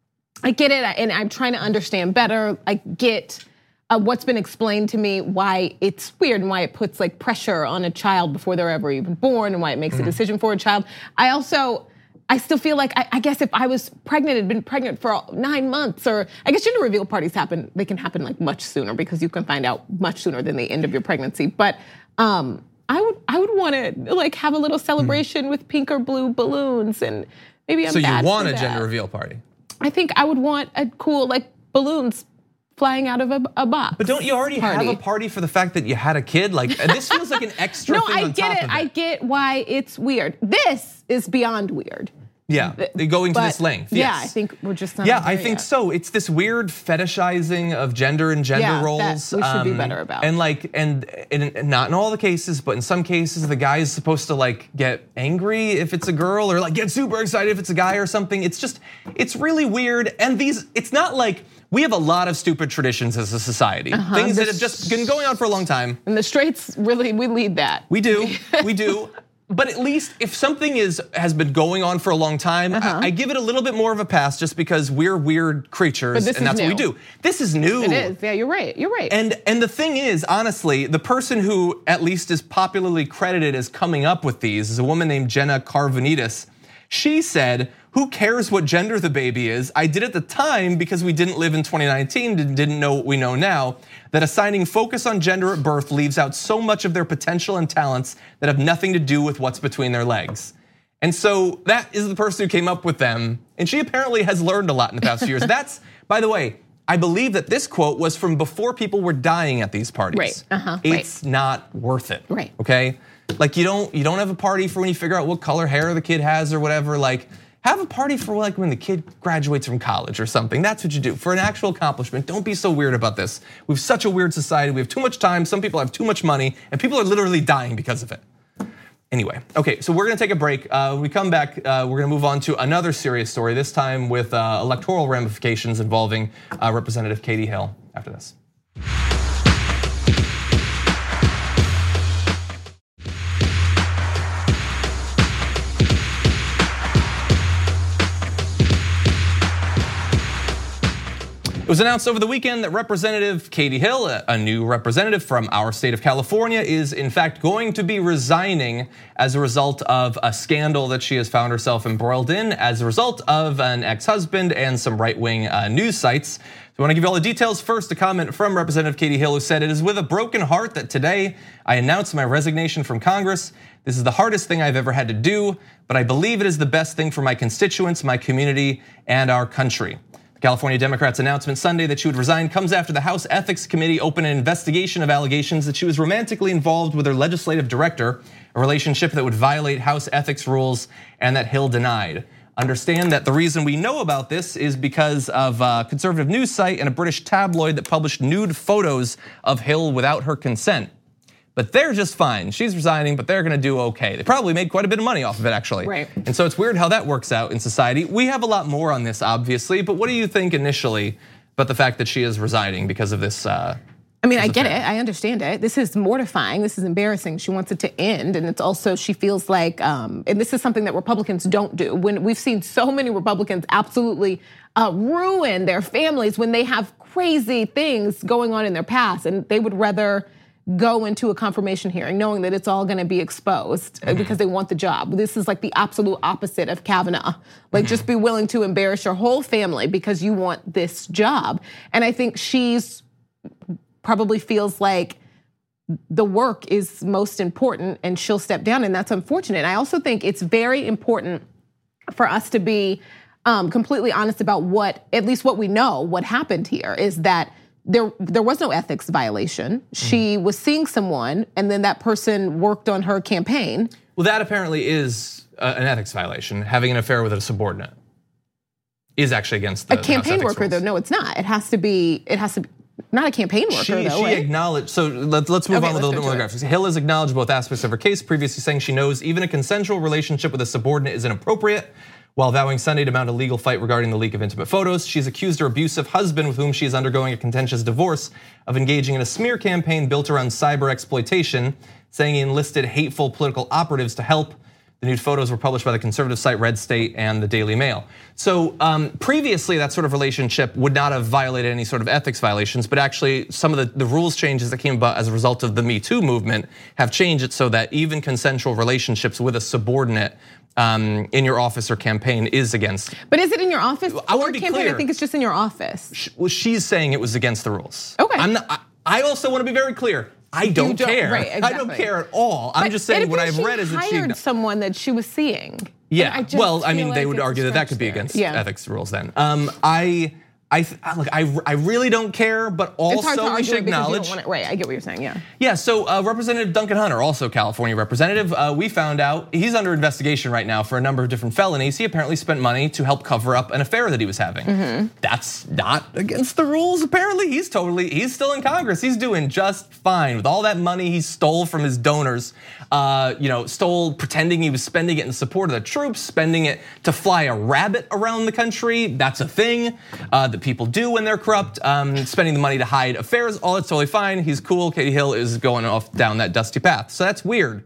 [SPEAKER 2] I get it, and I'm trying to understand better. I get uh, what's been explained to me, why it's weird and why it puts like pressure on a child before they're ever even born, and why it makes mm-hmm. a decision for a child. I also, I still feel like, I, I guess if I was pregnant, had been pregnant for nine months, or I guess gender reveal parties happen, they can happen like much sooner because you can find out much sooner than the end of your pregnancy. But um, I would, I would want to like have a little celebration mm-hmm. with pink or blue balloons, and maybe I'm
[SPEAKER 1] so
[SPEAKER 2] bad
[SPEAKER 1] you want
[SPEAKER 2] for
[SPEAKER 1] a
[SPEAKER 2] that.
[SPEAKER 1] gender reveal party?
[SPEAKER 2] I think I would want a cool like balloons flying out of a, a box.
[SPEAKER 1] But don't you already party. have a party for the fact that you had a kid? Like this feels like an extra
[SPEAKER 2] no,
[SPEAKER 1] thing
[SPEAKER 2] I
[SPEAKER 1] on
[SPEAKER 2] get
[SPEAKER 1] top
[SPEAKER 2] it.
[SPEAKER 1] of it.
[SPEAKER 2] I get why it's weird. This is beyond weird.
[SPEAKER 1] Yeah, they're going to
[SPEAKER 2] but,
[SPEAKER 1] this length.
[SPEAKER 2] Yeah,
[SPEAKER 1] yes.
[SPEAKER 2] I think we're just not.
[SPEAKER 1] Yeah, I think
[SPEAKER 2] yet.
[SPEAKER 1] so. It's this weird fetishizing of gender and gender
[SPEAKER 2] yeah,
[SPEAKER 1] roles.
[SPEAKER 2] That we should
[SPEAKER 1] um,
[SPEAKER 2] be better about.
[SPEAKER 1] And like, and, and not in all the cases, but in some cases, the guy is supposed to like get angry if it's a girl, or like get super excited if it's a guy or something. It's just, it's really weird. And these, it's not like we have a lot of stupid traditions as a society, uh-huh, things that have just been going on for a long time.
[SPEAKER 2] And the straights really, we lead that.
[SPEAKER 1] We do, we do. But at least if something is has been going on for a long time, uh-huh. I, I give it a little bit more of a pass, just because we're weird creatures and that's new. what we do. This is new.
[SPEAKER 2] It is, yeah, you're right, you're right.
[SPEAKER 1] And and the thing is, honestly, the person who at least is popularly credited as coming up with these is a woman named Jenna Karvunidis. She said, who cares what gender the baby is? I did at the time because we didn't live in twenty nineteen and didn't know what we know now, that assigning focus on gender at birth leaves out so much of their potential and talents that have nothing to do with what's between their legs. And so that is the person who came up with them. And she apparently has learned a lot in the past few years. That's, by the way, I believe that this quote was from before people were dying at these parties.
[SPEAKER 2] Right, uh-huh,
[SPEAKER 1] It's
[SPEAKER 2] right.
[SPEAKER 1] not worth it,
[SPEAKER 2] right.
[SPEAKER 1] okay? Like you don't you don't have a party for when you figure out what color hair the kid has or whatever. Like have a party for like when the kid graduates from college or something. That's what you do for an actual accomplishment. Don't be so weird about this. We have such a weird society. We have too much time. Some people have too much money, and people are literally dying because of it. Anyway, okay, so we're gonna take a break. Uh, when we come back, uh, we're gonna move on to another serious story. This time with uh, electoral ramifications involving uh, Representative Katie Hill. After this. It was announced over the weekend that Representative Katie Hill, a new representative from our state of California, is in fact going to be resigning as a result of a scandal that she has found herself embroiled in as a result of an ex-husband and some right-wing news sites. So I want to give you all the details. First, a comment from Representative Katie Hill, who said, "It is with a broken heart that today I announce my resignation from Congress. This is the hardest thing I've ever had to do, but I believe it is the best thing for my constituents, my community, and our country." The California Democrats' announcement Sunday that she would resign comes after the House Ethics Committee opened an investigation of allegations that she was romantically involved with her legislative director, a relationship that would violate House ethics rules and that Hill denied. Understand that the reason we know about this is because of a conservative news site and a British tabloid that published nude photos of Hill without her consent. But they're just fine. She's resigning, but they're gonna do okay. They probably made quite a bit of money off of it, actually.
[SPEAKER 2] Right.
[SPEAKER 1] And so it's weird how that works out in society. We have a lot more on this, obviously, but what do you think initially about the fact that she is resigning because of this? Uh,
[SPEAKER 2] I mean, I get it, I understand it. This is mortifying, this is embarrassing. She wants it to end, and it's also, she feels like, um, and this is something that Republicans don't do. When we've seen so many Republicans absolutely uh, ruin their families when they have crazy things going on in their past, and they would rather go into a confirmation hearing knowing that it's all gonna be exposed mm-hmm. because they want the job. This is like the absolute opposite of Kavanaugh. Like mm-hmm. just be willing to embarrass your whole family because you want this job. And I think she's probably feels like the work is most important and she'll step down, and that's unfortunate. I also think it's very important for us to be um, completely honest about what, at least what we know, what happened here is that There, there was no ethics violation. She was seeing someone, and then that person worked on her campaign.
[SPEAKER 1] Well, that apparently is an ethics violation. Having an affair with a subordinate is actually against the
[SPEAKER 2] a campaign worker,
[SPEAKER 1] rules.
[SPEAKER 2] Though. No, it's not. It has to be. It has to be not a campaign worker.
[SPEAKER 1] She,
[SPEAKER 2] though,
[SPEAKER 1] she
[SPEAKER 2] right?
[SPEAKER 1] acknowledged. So let's let's move
[SPEAKER 2] okay,
[SPEAKER 1] on with a little bit more
[SPEAKER 2] it.
[SPEAKER 1] graphics. Hill has acknowledged both aspects of her case, previously saying she knows even a consensual relationship with a subordinate is inappropriate. While vowing Sunday to mount a legal fight regarding the leak of intimate photos, she's accused her abusive husband, with whom she is undergoing a contentious divorce, of engaging in a smear campaign built around cyber exploitation, saying he enlisted hateful political operatives to help. The nude photos were published by the conservative site Red State and the Daily Mail. So um, previously, that sort of relationship would not have violated any sort of ethics violations, but actually some of the, the rules changes that came about as a result of the Me Too movement have changed it so that even consensual relationships with a subordinate Um, in your office or campaign is against.
[SPEAKER 2] But is it in your office
[SPEAKER 1] I
[SPEAKER 2] or
[SPEAKER 1] want to be
[SPEAKER 2] campaign?
[SPEAKER 1] clear.
[SPEAKER 2] I think it's just in your office.
[SPEAKER 1] She, well, she's saying it was against the rules.
[SPEAKER 2] Okay.
[SPEAKER 1] I'm not, I, I also want to be very clear. I don't,
[SPEAKER 2] don't
[SPEAKER 1] care.
[SPEAKER 2] right, exactly.
[SPEAKER 1] I don't care at all. I'm
[SPEAKER 2] But
[SPEAKER 1] just saying
[SPEAKER 2] it
[SPEAKER 1] what
[SPEAKER 2] appears
[SPEAKER 1] I've read
[SPEAKER 2] she
[SPEAKER 1] is that she
[SPEAKER 2] hired someone that she was seeing.
[SPEAKER 1] Yeah.
[SPEAKER 2] I just
[SPEAKER 1] well, I
[SPEAKER 2] feel
[SPEAKER 1] mean, they
[SPEAKER 2] like
[SPEAKER 1] would
[SPEAKER 2] it's a
[SPEAKER 1] argue that that could be
[SPEAKER 2] stretch
[SPEAKER 1] against
[SPEAKER 2] there. Yeah.
[SPEAKER 1] ethics rules. Then, um, I. I look, I, I really don't care, but also
[SPEAKER 2] it's hard to
[SPEAKER 1] we
[SPEAKER 2] argue
[SPEAKER 1] should
[SPEAKER 2] it because you
[SPEAKER 1] acknowledge.
[SPEAKER 2] don't want it, right, I get what you're saying, yeah.
[SPEAKER 1] Yeah, so uh, Representative Duncan Hunter, also California representative, uh, we found out he's under investigation right now for a number of different felonies. He apparently spent money to help cover up an affair that he was having. Mm-hmm. That's not against the rules, apparently. He's totally, he's still in Congress. He's doing just fine with all that money he stole from his donors. Uh, you know, stole pretending he was spending it in support of the troops, spending it to fly a rabbit around the country. That's a thing uh, that people do when they're corrupt. Um, spending the money to hide affairs, all that's totally fine. He's cool. Katie Hill is going off down that dusty path. So that's weird.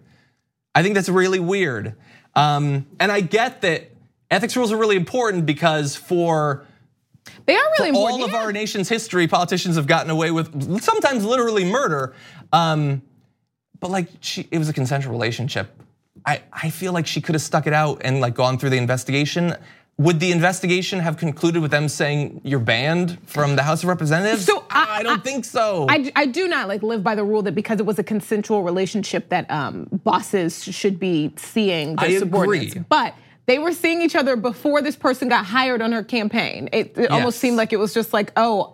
[SPEAKER 1] I think that's really weird. Um, and I get that ethics rules are really important because for
[SPEAKER 2] They are really
[SPEAKER 1] For
[SPEAKER 2] important.
[SPEAKER 1] all of
[SPEAKER 2] yeah.
[SPEAKER 1] our nation's history, politicians have gotten away with sometimes literally murder. Um, but like, she, it was a consensual relationship. I, I feel like she could have stuck it out and like gone through the investigation. Would the investigation have concluded with them saying you're banned from the House of Representatives?
[SPEAKER 2] So I,
[SPEAKER 1] I don't
[SPEAKER 2] I,
[SPEAKER 1] think so.
[SPEAKER 2] I, I do not like live by the rule that because it was a consensual relationship that um, bosses should be seeing their
[SPEAKER 1] I
[SPEAKER 2] subordinates.
[SPEAKER 1] agree.
[SPEAKER 2] But they were seeing each other before this person got hired on her campaign. It, it almost
[SPEAKER 1] Yes.
[SPEAKER 2] seemed like it was just like, oh,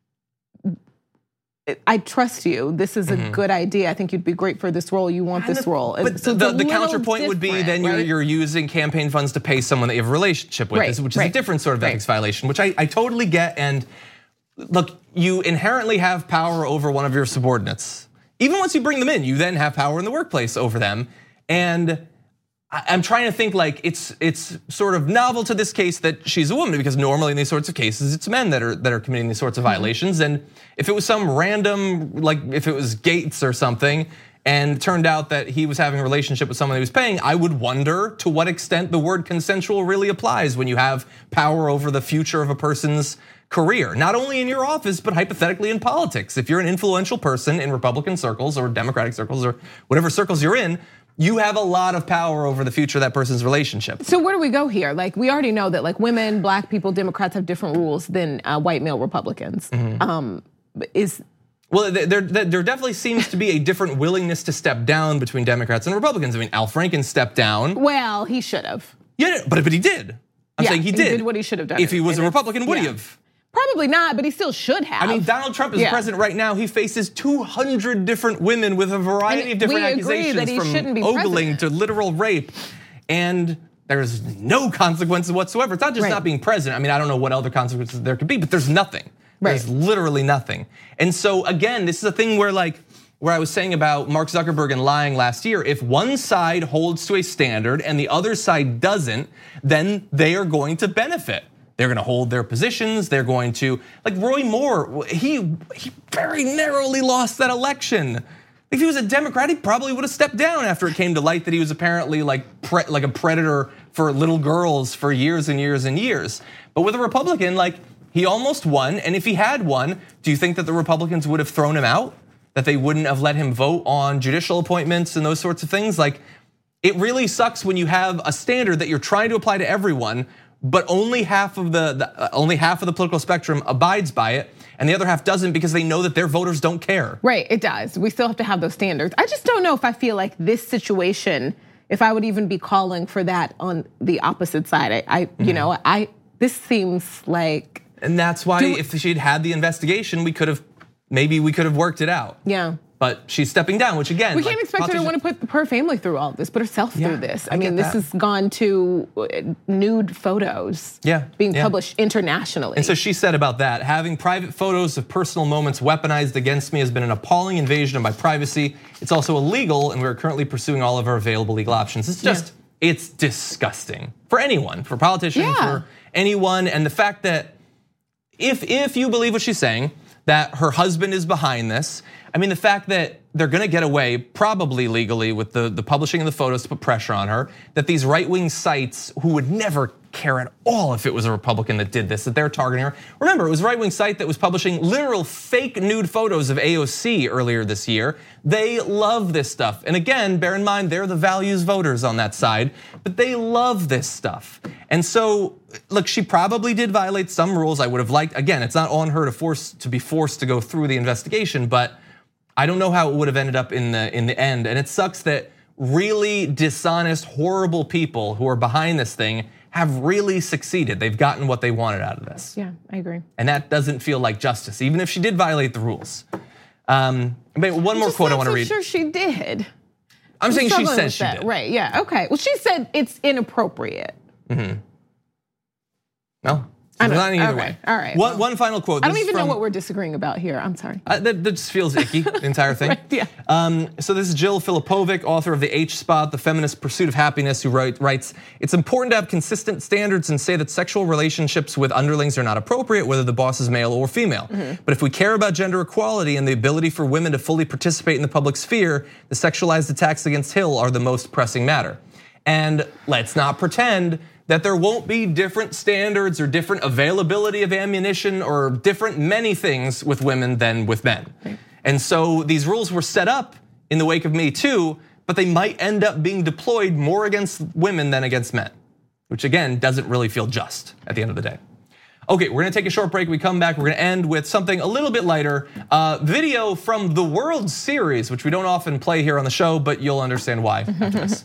[SPEAKER 2] I trust you. This is a mm-hmm. good idea. I think you'd be great for this role. You want this role.
[SPEAKER 1] But
[SPEAKER 2] so
[SPEAKER 1] the,
[SPEAKER 2] the,
[SPEAKER 1] the counterpoint would be then you're,
[SPEAKER 2] right?
[SPEAKER 1] you're using campaign funds to pay someone that you have a relationship with,
[SPEAKER 2] Right,
[SPEAKER 1] which is
[SPEAKER 2] right,
[SPEAKER 1] a different sort of
[SPEAKER 2] right.
[SPEAKER 1] ethics violation, which I, I totally get. And look, you inherently have power over one of your subordinates. Even once you bring them in, you then have power in the workplace over them. And I'm trying to think like it's it's sort of novel to this case that she's a woman, because normally in these sorts of cases it's men that are that are committing these sorts of violations. And if it was some random, like if it was Gates or something, and it turned out that he was having a relationship with someone he was paying, I would wonder to what extent the word consensual really applies when you have power over the future of a person's career, not only in your office, but hypothetically in politics. If you're an influential person in Republican circles or Democratic circles or whatever circles you're in, you have a lot of power over the future of that person's relationship.
[SPEAKER 2] So where do we go here? Like, we already know that like women, black people, Democrats have different rules than uh, white male Republicans. Mm-hmm. Um, is
[SPEAKER 1] Well, there, there definitely seems to be a different willingness to step down between Democrats and Republicans. I mean, Al Franken stepped down.
[SPEAKER 2] Well, he should have.
[SPEAKER 1] Yeah, but but he did. I'm
[SPEAKER 2] yeah,
[SPEAKER 1] saying he did.
[SPEAKER 2] He did what he should have done.
[SPEAKER 1] If he was a Republican, would he
[SPEAKER 2] yeah.
[SPEAKER 1] have?
[SPEAKER 2] Probably not, but he still should have.
[SPEAKER 1] I mean, Donald Trump is
[SPEAKER 2] yeah.
[SPEAKER 1] president right now. He faces two hundred different women with a variety
[SPEAKER 2] And
[SPEAKER 1] of different
[SPEAKER 2] we agree
[SPEAKER 1] accusations,
[SPEAKER 2] that he
[SPEAKER 1] from
[SPEAKER 2] shouldn't be
[SPEAKER 1] ogling
[SPEAKER 2] president.
[SPEAKER 1] to literal rape. And there's no consequences whatsoever. It's not just
[SPEAKER 2] right.
[SPEAKER 1] not being president. I mean, I don't know what other consequences there could be, but there's nothing.
[SPEAKER 2] Right.
[SPEAKER 1] There's literally nothing. And so again, this is a thing where like, where I was saying about Mark Zuckerberg and lying last year, if one side holds to a standard and the other side doesn't, then they are going to benefit. They're gonna hold their positions, they're going to, like Roy Moore, he, he very narrowly lost that election. If he was a Democrat, he probably would have stepped down after it came to light that he was apparently like, pre like a predator for little girls for years and years and years. But with a Republican, like he almost won, and if he had won, do you think that the Republicans would have thrown him out? That they wouldn't have let him vote on judicial appointments and those sorts of things? Like, it really sucks when you have a standard that you're trying to apply to everyone, but only half of the, the only half of the political spectrum abides by it, and the other half doesn't because they know that their voters don't care.
[SPEAKER 2] Right, it does. We still have to have those standards. I just don't know if I feel like this situation, if I would even be calling for that on the opposite side. I, I mm-hmm. you know, I this seems like.
[SPEAKER 1] And that's why do, if she'd had the investigation, we could have. Maybe we could have worked it out.
[SPEAKER 2] Yeah.
[SPEAKER 1] But she's stepping down, which again,
[SPEAKER 2] we can't like, expect her to want to put her family through all of this, put herself yeah, through this. I, I mean, this that. has gone to nude photos
[SPEAKER 1] yeah,
[SPEAKER 2] being
[SPEAKER 1] yeah.
[SPEAKER 2] published internationally.
[SPEAKER 1] And so she said about that, having private photos of personal moments weaponized against me has been an appalling invasion of my privacy. It's also illegal, and we're currently pursuing all of our available legal options. It's just, yeah. it's disgusting for anyone, for politicians, yeah. for anyone. And the fact that if if you believe what she's saying, that her husband is behind this. I mean, the fact that they're gonna get away, probably legally, with the, the publishing of the photos to put pressure on her, that these right-wing sites who would never care at all if it was a Republican that did this, that they're targeting her. Remember, it was a right-wing site that was publishing literal fake nude photos of A O C earlier this year. They love this stuff. And again, bear in mind, they're the values voters on that side, but they love this stuff. And so, look, she probably did violate some rules. I would have liked, again, it's not on her to force to be forced to go through the investigation, but I don't know how it would have ended up in the in the end. And it sucks that really dishonest, horrible people who are behind this thing have really succeeded. They've gotten what they wanted out of this.
[SPEAKER 2] Yeah, I agree.
[SPEAKER 1] And that doesn't feel like justice, even if she did violate the rules. Um, but one more quote I want to read.
[SPEAKER 2] I'm sure she did.
[SPEAKER 1] I'm saying she said she did.
[SPEAKER 2] Right, yeah, okay. Well, she said it's inappropriate.
[SPEAKER 1] Mm-hmm. No. Not either
[SPEAKER 2] okay.
[SPEAKER 1] way.
[SPEAKER 2] All right.
[SPEAKER 1] One, one final quote.
[SPEAKER 2] I don't even from, know what we're disagreeing about here. I'm sorry.
[SPEAKER 1] Uh, that, that just feels icky, the entire thing.
[SPEAKER 2] Right, yeah.
[SPEAKER 1] Um, so this is Jill Filipovic, author of The H Spot, The Feminist Pursuit of Happiness, who write, writes, it's important to have consistent standards and say that sexual relationships with underlings are not appropriate, whether the boss is male or female. Mm-hmm. But if we care about gender equality and the ability for women to fully participate in the public sphere, the sexualized attacks against Hill are the most pressing matter. And let's not pretend that there won't be different standards or different availability of ammunition or different many things with women than with men. Right. And so these rules were set up in the wake of Me Too, but they might end up being deployed more against women than against men, which again, doesn't really feel just at the end of the day. Okay, we're gonna take a short break. We come back, we're gonna end with something a little bit lighter. Uh, video from the World Series, which we don't often play here on the show, but you'll understand why after this.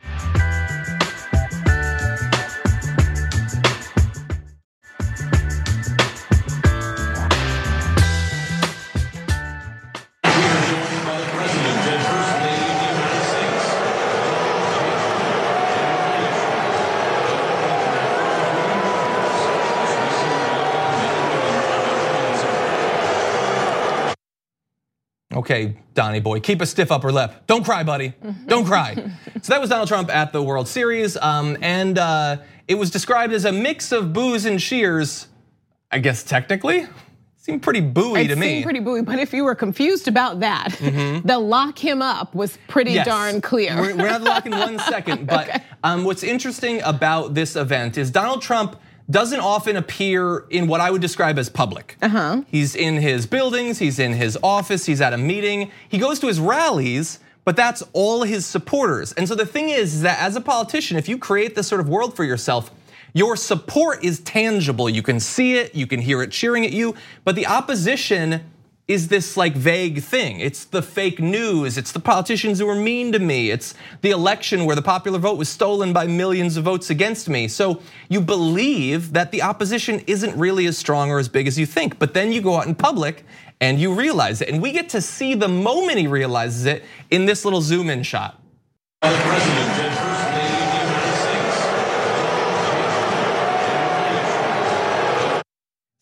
[SPEAKER 1] Okay, Donnie boy, keep a stiff upper lip. Don't cry, buddy, don't cry. So that was Donald Trump at the World Series, um, and uh, it was described as a mix of boos and cheers, I guess technically. It seemed pretty booey
[SPEAKER 2] it
[SPEAKER 1] to me.
[SPEAKER 2] It seemed pretty booey, but if you were confused about that, mm-hmm. the lock him up was pretty
[SPEAKER 1] yes.
[SPEAKER 2] darn clear.
[SPEAKER 1] We're, we're not locking one second, but okay. um, what's interesting about this event is Donald Trump doesn't often appear in what I would describe as public. Uh-huh. He's in his buildings, he's in his office, he's at a meeting. He goes to his rallies, but that's all his supporters. And so the thing is, is that as a politician, if you create this sort of world for yourself, your support is tangible. You can see it, you can hear it cheering at you, but the opposition is this like vague thing. It's the fake news, it's the politicians who are mean to me, it's the election where the popular vote was stolen by millions of votes against me. So you believe that the opposition isn't really as strong or as big as you think, but then you go out in public and you realize it. And we get to see the moment he realizes it in this little zoom in shot.
[SPEAKER 5] The President and First Lady of the United States.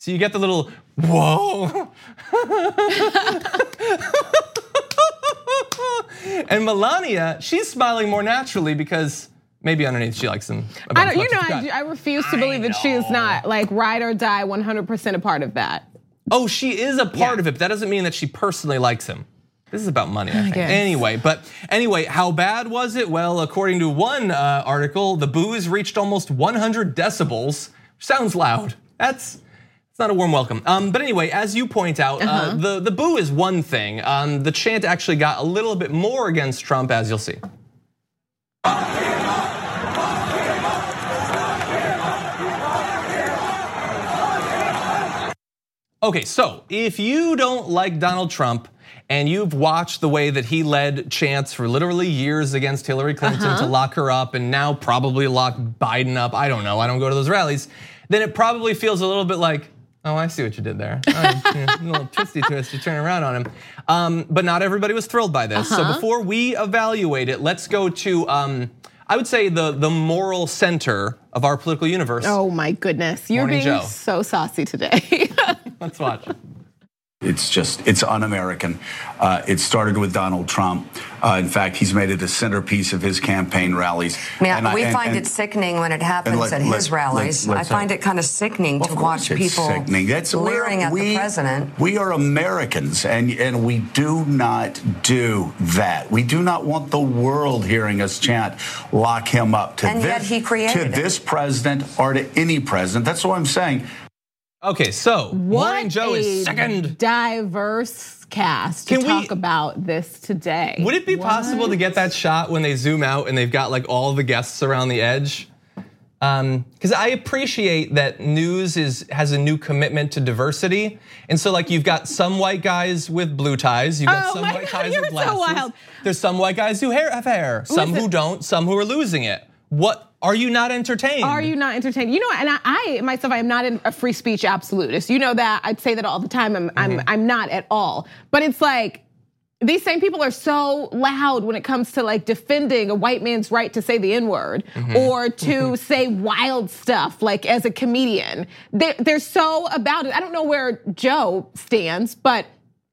[SPEAKER 1] So you get the little, whoa. And Melania, she's smiling more naturally because maybe underneath she likes him.
[SPEAKER 2] I don't, you know, I, I refuse to believe that she is not like ride or die one hundred percent a part of that.
[SPEAKER 1] Oh, she is a part yeah. of it, but that doesn't mean that she personally likes him. This is about money, I think. I anyway, but anyway, how bad was it? Well, according to one uh, article, the boos reached almost one hundred decibels, which sounds loud. That's it's not a warm welcome. Um, but anyway, as you point out, uh-huh. uh, the, the boo is one thing. Um, the chant actually got a little bit more against Trump, as you'll see. Okay, so if you don't like Donald Trump and you've watched the way that he led chants for literally years against Hillary Clinton uh-huh. to lock her up and now probably lock Biden up, I don't know, I don't go to those rallies, then it probably feels a little bit like, oh, I see what you did there. Oh, yeah, a little twisty twist, you turn around on him. Um, but not everybody was thrilled by this. Uh-huh. So before we evaluate it, let's go to, um, I would say the, the moral center of our political universe.
[SPEAKER 2] Oh my goodness, you're
[SPEAKER 1] Morning
[SPEAKER 2] being
[SPEAKER 1] Joe.
[SPEAKER 2] so saucy today.
[SPEAKER 1] Let's watch.
[SPEAKER 5] It's just, it's un-American. Uh, it started with Donald Trump. Uh, in fact, he's made it the centerpiece of his campaign rallies.
[SPEAKER 6] Yeah,
[SPEAKER 5] and
[SPEAKER 6] we
[SPEAKER 5] I, and,
[SPEAKER 6] find
[SPEAKER 5] and,
[SPEAKER 6] it sickening when it happens
[SPEAKER 5] let,
[SPEAKER 6] at his rallies.
[SPEAKER 5] Let's, let's,
[SPEAKER 6] I find it kind of sickening
[SPEAKER 5] well,
[SPEAKER 6] to
[SPEAKER 5] of
[SPEAKER 6] watch people
[SPEAKER 5] sickening. That's,
[SPEAKER 6] leering at
[SPEAKER 5] we,
[SPEAKER 6] the president.
[SPEAKER 5] We are Americans, and, and we do not do that. We do not want the world hearing us chant, lock him up. To
[SPEAKER 6] and
[SPEAKER 5] this,
[SPEAKER 6] yet he created
[SPEAKER 5] To
[SPEAKER 6] it.
[SPEAKER 5] this president or to any president. That's what I'm saying.
[SPEAKER 1] Okay, so Morning Joe is second.
[SPEAKER 2] Diverse cast to
[SPEAKER 1] Can
[SPEAKER 2] talk
[SPEAKER 1] we,
[SPEAKER 2] about this today.
[SPEAKER 1] Would it be
[SPEAKER 2] what?
[SPEAKER 1] possible to get that shot when they zoom out and they've got like all the guests around the edge? Um, because I appreciate that news is has a new commitment to diversity, and so like you've got some white guys with blue ties, you've got
[SPEAKER 2] oh
[SPEAKER 1] some
[SPEAKER 2] my
[SPEAKER 1] white
[SPEAKER 2] God,
[SPEAKER 1] guys
[SPEAKER 2] you're
[SPEAKER 1] with glasses.
[SPEAKER 2] So wild.
[SPEAKER 1] There's some white guys who have hair, some
[SPEAKER 2] Listen,
[SPEAKER 1] who don't, some who are losing it. What? Are you not entertained?
[SPEAKER 2] Are you not entertained? You know, and I, I myself, I am not a free speech absolutist. You know that. I'd say that all the time. I'm, mm-hmm. I'm, I'm not at all. But it's like these same people are so loud when it comes to like defending a white man's right to say the N-word mm-hmm. or to mm-hmm. say wild stuff like as a comedian. They're, they're so about it. I don't know where Joe stands, but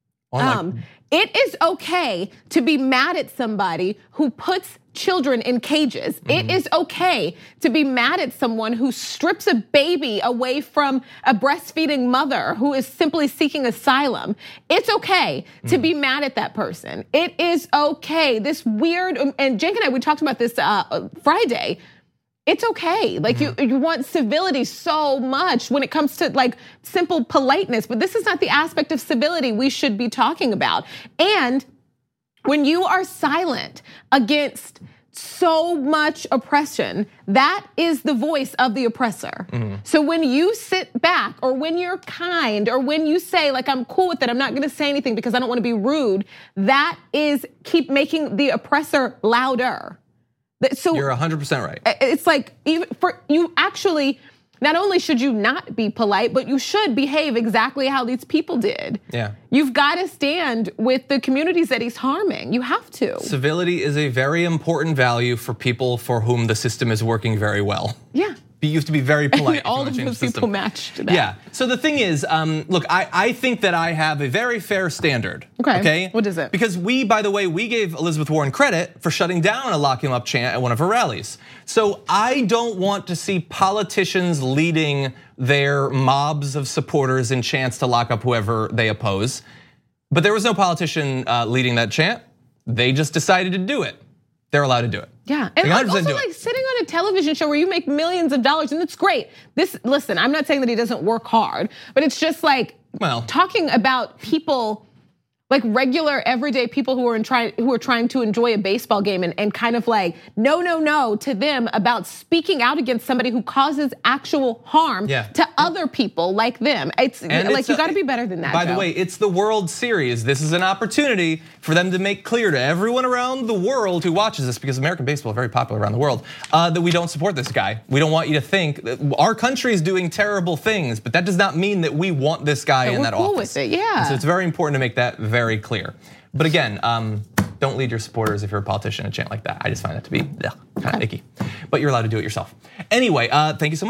[SPEAKER 2] um, it is okay to be mad at somebody who puts children in cages. Mm-hmm. It is okay to be mad at someone who strips a baby away from a breastfeeding mother who is simply seeking asylum. It's okay mm-hmm. to be mad at that person. It is okay. This weird, and Cenk and I, we talked about this uh, Friday. It's okay. Like mm-hmm. you, you want civility so much when it comes to like simple politeness, but this is not the aspect of civility we should be talking about. And when you are silent against so much oppression, that is the voice of the oppressor. Mm-hmm. So when you sit back or when you're kind or when you say like, I'm cool with it, I'm not gonna say anything because I don't wanna be rude, that is keep making the oppressor louder. So
[SPEAKER 1] you're one hundred percent right.
[SPEAKER 2] It's like even for you actually, not only should you not be polite, but you should behave exactly how these people did.
[SPEAKER 1] Yeah.
[SPEAKER 2] You've got to stand with the communities that he's harming. You have to.
[SPEAKER 1] Civility is a very important value for people for whom the system is working very well.
[SPEAKER 2] Yeah.
[SPEAKER 1] You have to be very polite.
[SPEAKER 2] All of those people matched that.
[SPEAKER 1] Yeah. So the thing is, um, look, I, I think that I have a very fair standard.
[SPEAKER 2] Okay.
[SPEAKER 1] Okay.
[SPEAKER 2] What is it?
[SPEAKER 1] Because we, by the way, we gave Elizabeth Warren credit for shutting down a lock him up chant at one of her rallies. So I don't want to see politicians leading their mobs of supporters in chants to lock up whoever they oppose. But there was no politician leading that chant. They just decided to do it. They're allowed to do it.
[SPEAKER 2] Yeah, and also like sitting on a television show where you make millions of dollars, and it's great. This, listen, I'm not saying that he doesn't work hard, but it's just like well, talking about people, like regular everyday people who are in trying who are trying to enjoy a baseball game and, and kind of like no, no, no to them about speaking out against somebody who causes actual harm
[SPEAKER 1] yeah.
[SPEAKER 2] to other people like them. It's and like it's you got to be better than that.
[SPEAKER 1] By
[SPEAKER 2] Joe.
[SPEAKER 1] the way, it's the World Series. This is an opportunity for them to make clear to everyone around the world who watches this, because American baseball is very popular around the world, uh, that we don't support this guy. We don't want you to think that our country is doing terrible things, but that does not mean that we want this guy
[SPEAKER 2] yeah,
[SPEAKER 1] in
[SPEAKER 2] we're
[SPEAKER 1] that
[SPEAKER 2] cool
[SPEAKER 1] office.
[SPEAKER 2] With it, yeah.
[SPEAKER 1] And so it's very important to make that very clear. But again, um, don't lead your supporters if you're a politician in a chant like that. I just find that to be ugh, kind of icky. But you're allowed to do it yourself. Anyway, uh, thank you so much.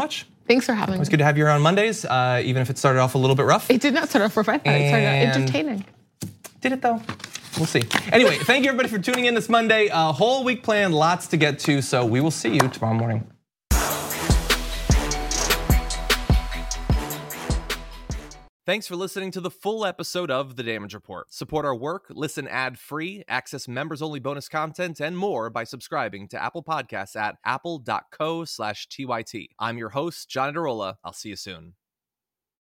[SPEAKER 2] Thanks for having me.
[SPEAKER 1] It's good to have you here on Mondays, uh, even if it started off a little bit rough.
[SPEAKER 2] It did not start off rough. I thought it started out
[SPEAKER 1] And-
[SPEAKER 2] entertaining.
[SPEAKER 1] Did it though? We'll see. Anyway, thank you everybody for tuning in this Monday. A whole week planned, lots to get to, so we will see you tomorrow morning. Thanks for listening to the full episode of The Damage Report. Support our work, listen ad-free, access members-only bonus content, and more by subscribing to Apple Podcasts at apple.co slash TYT. I'm your host, John Adarola. I'll see you soon.